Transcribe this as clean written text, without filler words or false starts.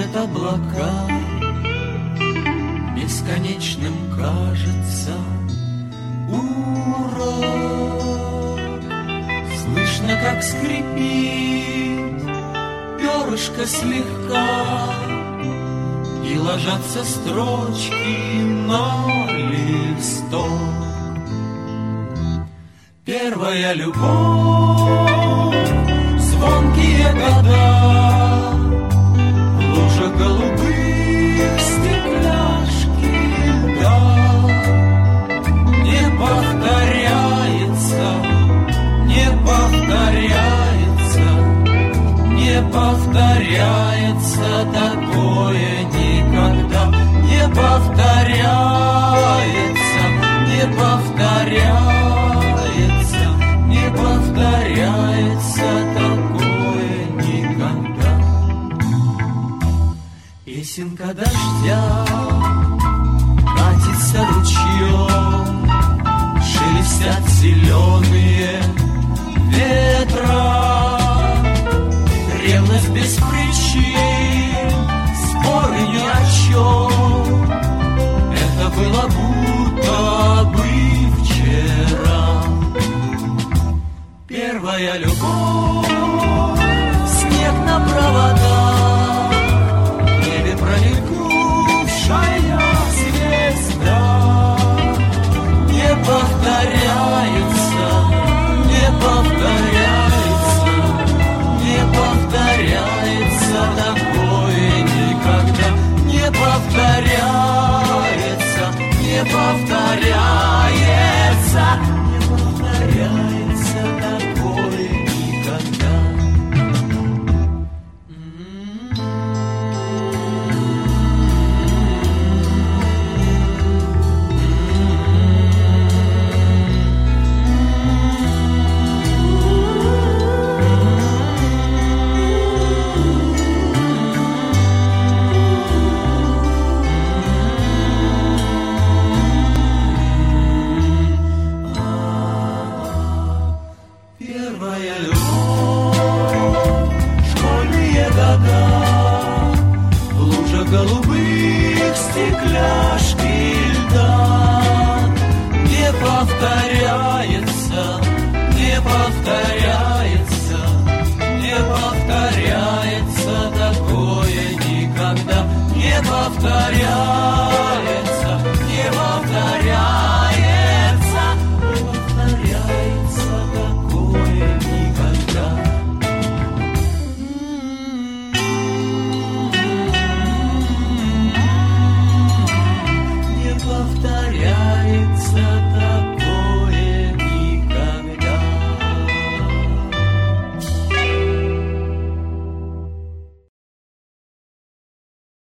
Тает облака, бесконечным кажется урок. Слышно, как скрипит перышко слегка, и ложатся строчки на листок. Первая любовь, звонкие года, лужа голубых, стекляшки льда. Не повторяется, не повторяется, не повторяется такое никогда. Не повторяется, не повторяется, не повторяется такое никогда. Песенка дождя катится ручьем, шелестят зеленые ветра. Ревность без причин, споры ни о чем. Это было будто бы вчера. Первая любовь, снег на проводах, в небе промелькнувшая звезда. Не повторяется, не повторяется, не повторяется такое никогда. Не повторяется, не повторяется, не повторяется такое никогда. Первая любовь, школьные года, лужа голубых, стекляшки льда. Не повторяется, не повторяется, не повторяется такое никогда. Не повторяется.